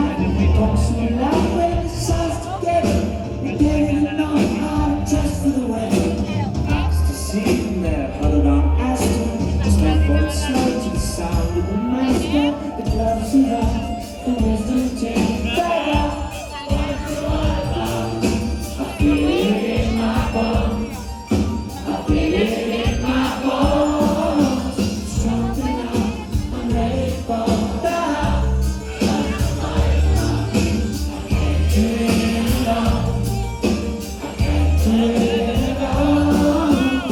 life. Walks in life when the sun's together. We're getting along how to dress for the weather. Ecstasy in there, huddled on Aston. Just my voice slow to the sound of the master. The gloves are up, the wisdom takes better. I feel it in my bones. I feel it in my bones. Strong enough, I'm ready for that. I can't do it alone. I can't do it alone.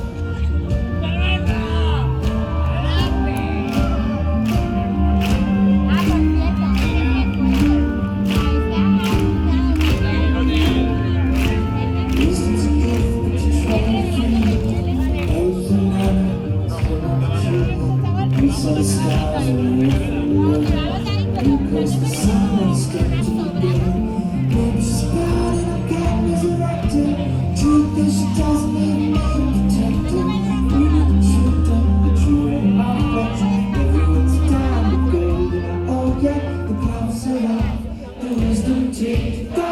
Wisdom's a gift, but you try to free. Those who never still not true. We saw the stars and we went from the road. Because the sun won't stick to the beam. Maybe she's proud and her cat resurrected. Truth is she doesn't even need protected. We know the truth, don't the true and our friends. Everyone's down the gold and oh yeah, the promise of love. The wisdom takes